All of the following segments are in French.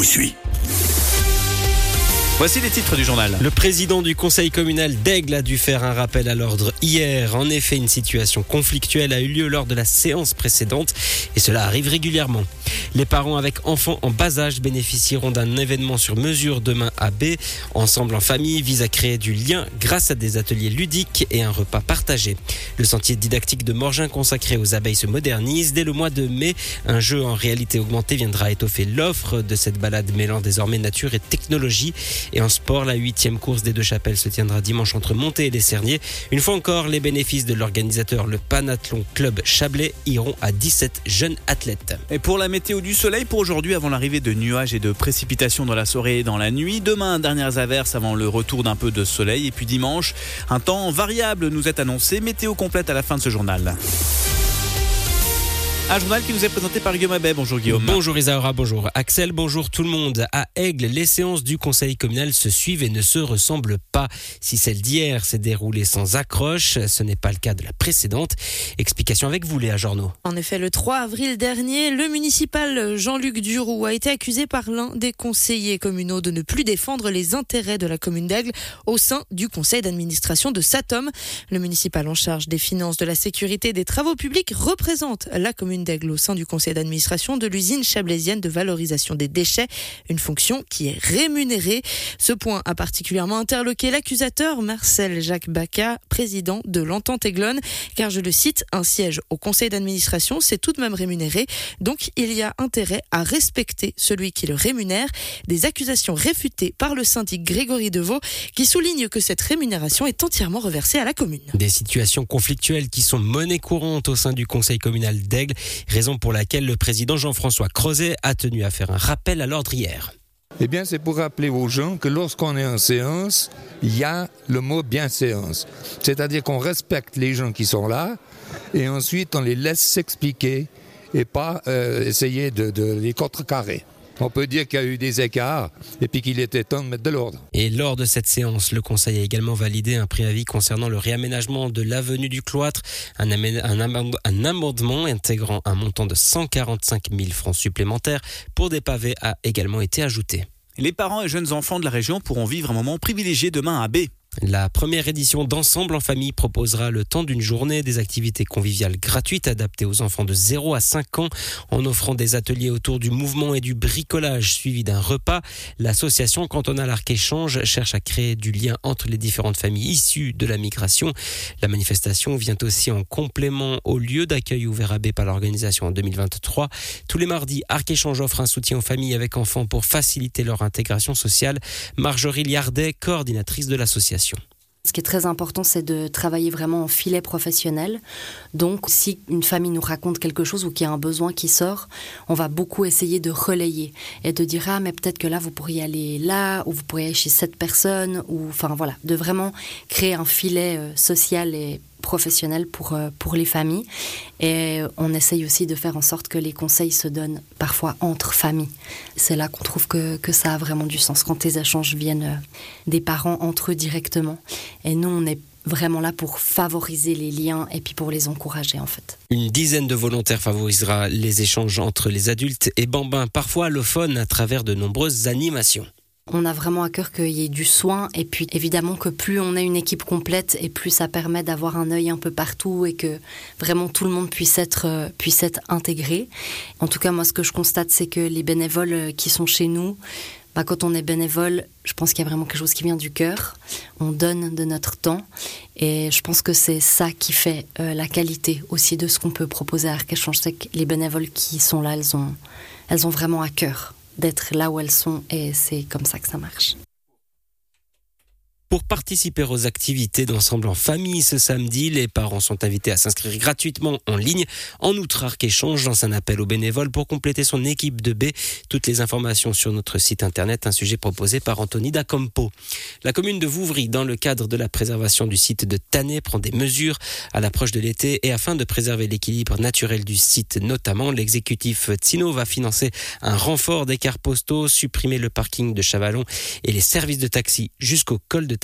suis. Voici les titres du journal. Le président du conseil communal d'Aigle a dû faire un rappel à l'ordre hier. En effet, une situation conflictuelle a eu lieu lors de la séance précédente et cela arrive régulièrement. Les parents avec enfants en bas âge bénéficieront d'un événement sur mesure demain à B. Ensemble en famille vise à créer du lien grâce à des ateliers ludiques et un repas partagé. Le sentier didactique de Morgin consacré aux abeilles se modernise. Dès le mois de mai, un jeu en réalité augmentée viendra étoffer l'offre de cette balade mêlant désormais nature et technologie. Et en sport, la 8e course des Deux-Chapelles se tiendra dimanche entre Monté et Les Cerniers. Une fois encore, les bénéfices de l'organisateur, le Panathlon Club Chablais, iront à 17 jeunes athlètes. Et pour la météo du soleil, pour aujourd'hui, avant l'arrivée de nuages et de précipitations dans la soirée et dans la nuit. Demain, dernières averses avant le retour d'un peu de soleil. Et puis dimanche, un temps variable nous est annoncé. Météo complète à la fin de ce journal. Un journal qui nous est présenté par Guillaume Abet. Bonjour Guillaume. Bonjour Isaura, bonjour Axel, bonjour tout le monde. À Aigle, les séances du conseil communal se suivent et ne se ressemblent pas. Si celle d'hier s'est déroulée sans accroche, ce n'est pas le cas de la précédente. Explication avec vous Léa Jornaud. En effet, le 3 avril dernier, le municipal Jean-Luc Duroux a été accusé par l'un des conseillers communaux de ne plus défendre les intérêts de la commune d'Aigle au sein du conseil d'administration de Satom. Le municipal en charge des finances, de la sécurité et des travaux publics représente la commune d'Aigle au sein du conseil d'administration de l'usine chablaisienne de valorisation des déchets, une fonction qui est rémunérée. Ce point a particulièrement interloqué l'accusateur Marcel Jacques Baca, président de l'Entente Aiglone, car je le cite, un siège au conseil d'administration, c'est tout de même rémunéré, donc il y a intérêt à respecter celui qui le rémunère. Des accusations réfutées par le syndic Grégory Deveau, qui souligne que cette rémunération est entièrement reversée à la commune. Des situations conflictuelles qui sont monnaie courante au sein du conseil communal d'Aigle, raison pour laquelle le président Jean-François Crozet a tenu à faire un rappel à l'ordre hier. Eh bien, c'est pour rappeler aux gens que lorsqu'on est en séance, il y a le mot bienséance. C'est-à-dire qu'on respecte les gens qui sont là et ensuite on les laisse s'expliquer et pas essayer de les contrecarrer. On peut dire qu'il y a eu des écarts et puis qu'il était temps de mettre de l'ordre. Et lors de cette séance, le Conseil a également validé un préavis concernant le réaménagement de l'avenue du Cloître. Un amendement intégrant un montant de 145 000 francs supplémentaires pour des pavés a également été ajouté. Les parents et jeunes enfants de la région pourront vivre un moment privilégié demain à B. La première édition d'Ensemble en famille proposera le temps d'une journée des activités conviviales gratuites adaptées aux enfants de 0 à 5 ans en offrant des ateliers autour du mouvement et du bricolage suivis d'un repas. L'association cantonale Arc-Échange cherche à créer du lien entre les différentes familles issues de la migration. La manifestation vient aussi en complément au lieu d'accueil ouvert à B par l'organisation en 2023. Tous les mardis, Arc-Échange offre un soutien aux familles avec enfants pour faciliter leur intégration sociale. Marjorie Liardet, coordinatrice de l'association. Ce qui est très important, c'est de travailler vraiment en filet professionnel. Donc, si une famille nous raconte quelque chose ou qu'il y a un besoin qui sort, on va beaucoup essayer de relayer et de dire « Ah, mais peut-être que là, vous pourriez aller là, ou vous pourriez aller chez cette personne. » ou enfin voilà, de vraiment créer un filet social et professionnel pour les familles. Et on essaye aussi de faire en sorte que les conseils se donnent parfois entre familles. C'est là qu'on trouve que ça a vraiment du sens, quand les échanges viennent des parents entre eux directement. Et nous, on est vraiment là pour favoriser les liens et puis pour les encourager en fait. Une dizaine de volontaires favorisera les échanges entre les adultes et bambins, parfois allophones, à travers de nombreuses animations. On a vraiment à cœur qu'il y ait du soin et puis évidemment que plus on a une équipe complète et plus ça permet d'avoir un œil un peu partout et que vraiment tout le monde puisse être intégré. En tout cas, moi ce que je constate, c'est que les bénévoles qui sont chez nous, quand on est bénévole, je pense qu'il y a vraiment quelque chose qui vient du cœur. On donne de notre temps et je pense que c'est ça qui fait la qualité aussi de ce qu'on peut proposer à Arc-Échange. C'est que les bénévoles qui sont là, elles ont vraiment à cœur d'être là où elles sont et c'est comme ça que ça marche. Pour participer aux activités d'Ensemble en famille ce samedi, les parents sont invités à s'inscrire gratuitement en ligne. En outre, Arc-Échange lance un appel aux bénévoles pour compléter son équipe de B. Toutes les informations sur notre site internet, un sujet proposé par Anthony Dacampo. La commune de Vouvry, dans le cadre de la préservation du site de Tannay, prend des mesures à l'approche de l'été et afin de préserver l'équilibre naturel du site notamment, l'exécutif Tsino va financer un renfort des cars postaux, supprimer le parking de Chavalon et les services de taxi jusqu'au col de Tannay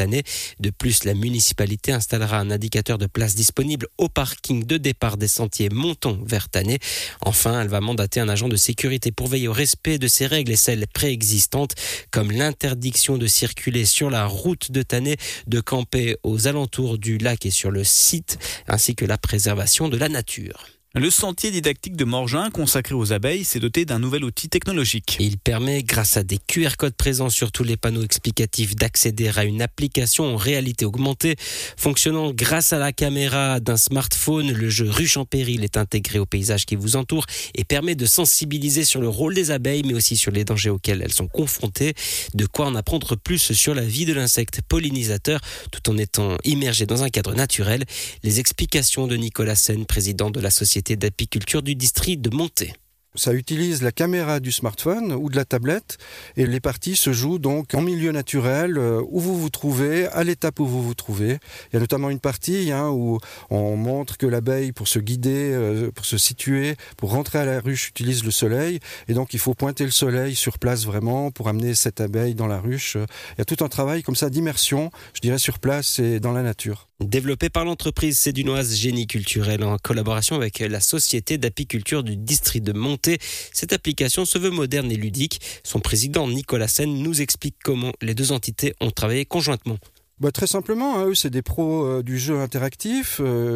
année. De plus, la municipalité installera un indicateur de place disponible au parking de départ des sentiers montant vers Tannay. Enfin, elle va mandater un agent de sécurité pour veiller au respect de ces règles et celles préexistantes, comme l'interdiction de circuler sur la route de Tannay, de camper aux alentours du lac et sur le site, ainsi que la préservation de la nature. Le sentier didactique de Morgin, consacré aux abeilles, s'est doté d'un nouvel outil technologique. Il permet, grâce à des QR codes présents sur tous les panneaux explicatifs, d'accéder à une application en réalité augmentée. Fonctionnant grâce à la caméra d'un smartphone, le jeu Ruche en péril est intégré au paysage qui vous entoure et permet de sensibiliser sur le rôle des abeilles, mais aussi sur les dangers auxquels elles sont confrontées. De quoi en apprendre plus sur la vie de l'insecte pollinisateur, tout en étant immergé dans un cadre naturel. Les explications de Nicolas Sen, président de la Société d'apiculture du district de Monté. Ça utilise la caméra du smartphone ou de la tablette et les parties se jouent donc en milieu naturel où vous vous trouvez, à l'étape où vous vous trouvez. Il y a notamment une partie où on montre que l'abeille, pour se guider, pour se situer, pour rentrer à la ruche, utilise le soleil. Et donc il faut pointer le soleil sur place vraiment pour amener cette abeille dans la ruche. Il y a tout un travail comme ça d'immersion, je dirais, sur place et dans la nature. Développé par l'entreprise sédunoise Génie Culturel en collaboration avec la Société d'apiculture du district de Monté. Cette application se veut moderne et ludique. Son président Nicolas Sen nous explique comment les deux entités ont travaillé conjointement. Très simplement, eux c'est des pros du jeu interactif,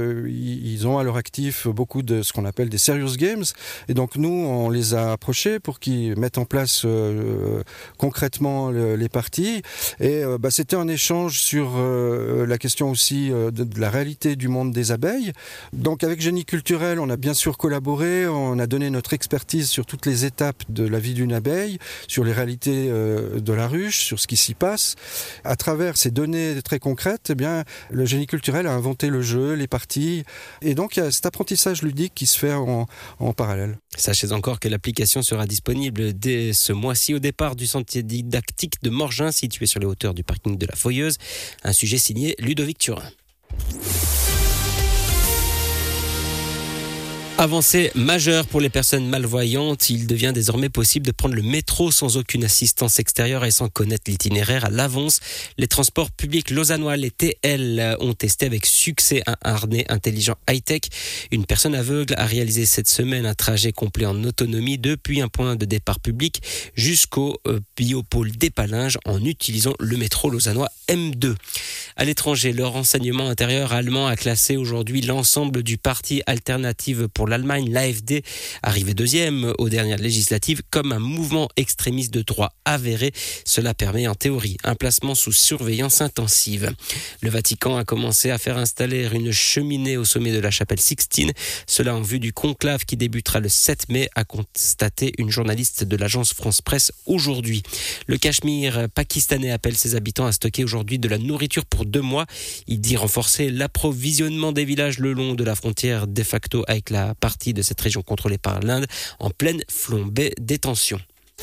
ils ont à leur actif beaucoup de ce qu'on appelle des serious games et donc nous on les a approchés pour qu'ils mettent en place concrètement les parties et c'était un échange sur la question aussi de la réalité du monde des abeilles. Donc avec Génie Culturel on a bien sûr collaboré, on a donné notre expertise sur toutes les étapes de la vie d'une abeille, sur les réalités de la ruche, sur ce qui s'y passe. À travers ces données très concrète, le Génie Culturel a inventé le jeu, les parties, et donc il y a cet apprentissage ludique qui se fait en parallèle. Sachez encore que l'application sera disponible dès ce mois-ci au départ du sentier didactique de Morgin, situé sur les hauteurs du parking de la Foyeuse. Un sujet signé Ludovic Turin. Avancée majeure pour les personnes malvoyantes, il devient désormais possible de prendre le métro sans aucune assistance extérieure et sans connaître l'itinéraire à l'avance. Les transports publics lausannois, les TL, ont testé avec succès un harnais intelligent high-tech. Une personne aveugle a réalisé cette semaine un trajet complet en autonomie depuis un point de départ public jusqu'au biopôle d'Épalinges en utilisant le métro lausannois M2. À l'étranger, le renseignement intérieur allemand a classé aujourd'hui l'ensemble du parti Alternative pour l'Allemagne, l'AfD, arrivé deuxième aux dernières législatives, comme un mouvement extrémiste de droit avéré. Cela permet en théorie un placement sous surveillance intensive. Le Vatican a commencé à faire installer une cheminée au sommet de la chapelle Sixtine. Cela en vue du conclave qui débutera le 7 mai, a constaté une journaliste de l'agence France Presse aujourd'hui. Le Cachemire pakistanais appelle ses habitants à stocker aujourd'hui de la nourriture pour 2 mois. Il dit renforcer l'approvisionnement des villages le long de la frontière de facto avec la partie de cette région contrôlée par l'Inde en pleine flambée des tensions.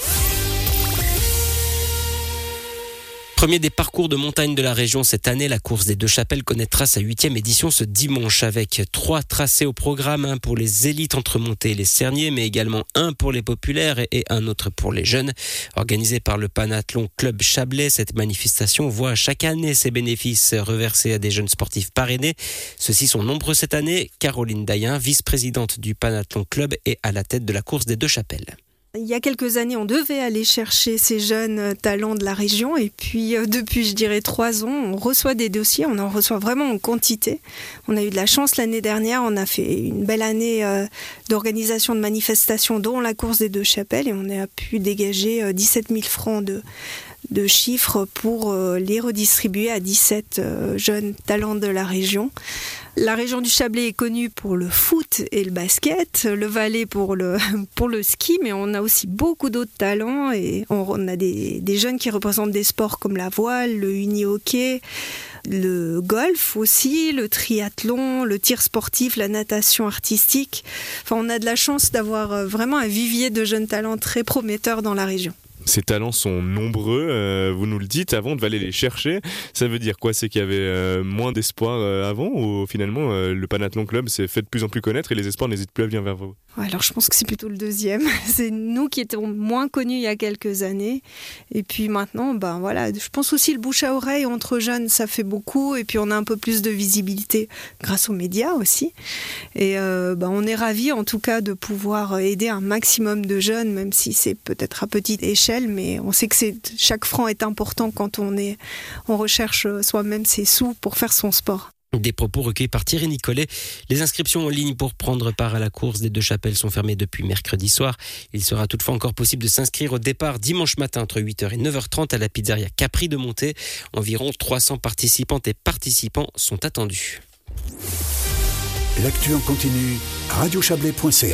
Premier des parcours de montagne de la région cette année, la course des Deux Chapelles connaîtra sa 8e édition ce dimanche avec 3 tracés au programme, un pour les élites entre Monté et les Cerniers, mais également un pour les populaires et un autre pour les jeunes. Organisée par le Panathlon Club Chablais, cette manifestation voit chaque année ses bénéfices reversés à des jeunes sportifs parrainés. Ceux-ci sont nombreux cette année. Caroline Dayen, vice-présidente du Panathlon Club, est à la tête de la course des Deux Chapelles. Il y a quelques années, on devait aller chercher ces jeunes talents de la région et puis depuis, je dirais 3 ans, on reçoit des dossiers, on en reçoit vraiment en quantité. On a eu de la chance l'année dernière, on a fait une belle année d'organisation de manifestations dont la course des Deux Chapelles et on a pu dégager 17 000 francs de chiffres pour les redistribuer à 17 jeunes talents de la région. La région du Chablais est connue pour le foot et le basket, le Valais pour le ski, mais on a aussi beaucoup d'autres talents et on a des jeunes qui représentent des sports comme la voile, le uni-hockey, le golf aussi, le triathlon, le tir sportif, la natation artistique. Enfin, on a de la chance d'avoir vraiment un vivier de jeunes talents très prometteurs dans la région. Ces talents sont nombreux, vous nous le dites, avant on devait aller les chercher. Ça veut dire quoi? C'est qu'il y avait moins d'espoir avant ou finalement le Panathlon Club s'est fait de plus en plus connaître et les espoirs n'hésitent plus à venir vers vous? Alors je pense que c'est plutôt le deuxième. C'est nous qui étions moins connus il y a quelques années. Et puis maintenant, je pense aussi le bouche à oreille entre jeunes, ça fait beaucoup. Et puis on a un peu plus de visibilité grâce aux médias aussi. Et on est ravis en tout cas de pouvoir aider un maximum de jeunes, même si c'est peut-être à petite échelle. Mais on sait que chaque franc est important quand on recherche soi-même ses sous pour faire son sport. Des propos recueillis par Thierry Nicolet. Les inscriptions en ligne pour prendre part à la course des Deux Chapelles sont fermées depuis mercredi soir. Il sera toutefois encore possible de s'inscrire au départ dimanche matin entre 8h et 9h30 à la pizzeria Capri de Monté. Environ 300 participantes et participants sont attendus. L'actu en continu, radiochablais.ca